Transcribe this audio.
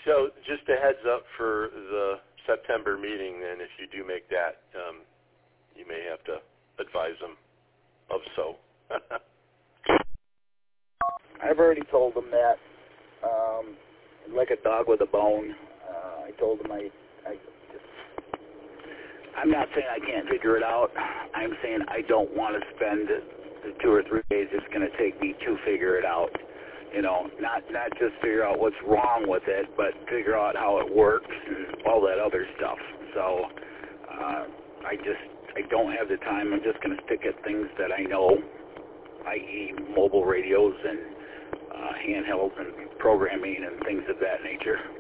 So just a heads up for the September meeting, then, if you do make that, you may have to advise them of so. I've already told them that. Like a dog with a bone. I told them I'm not saying I can't figure it out. I'm saying I don't want to spend the 2 or 3 days it's going to take me to figure it out. You know, not just figure out what's wrong with it, but figure out how it works and all that other stuff. So I don't have the time. I'm just going to stick at things that I know, i.e. mobile radios and handhelds and programming and things of that nature.